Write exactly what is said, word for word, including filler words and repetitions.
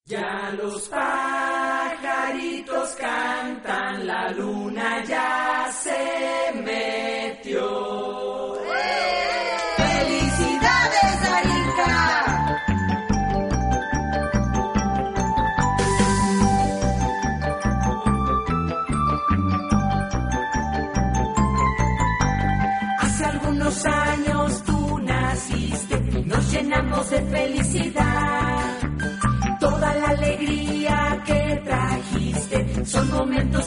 Ya los pajaritos cantan, la luna ya se metió. ¡Felicidades, Arica! Hace algunos años tú naciste y nos llenamos de felicidad. Toda la alegría que trajiste son momentos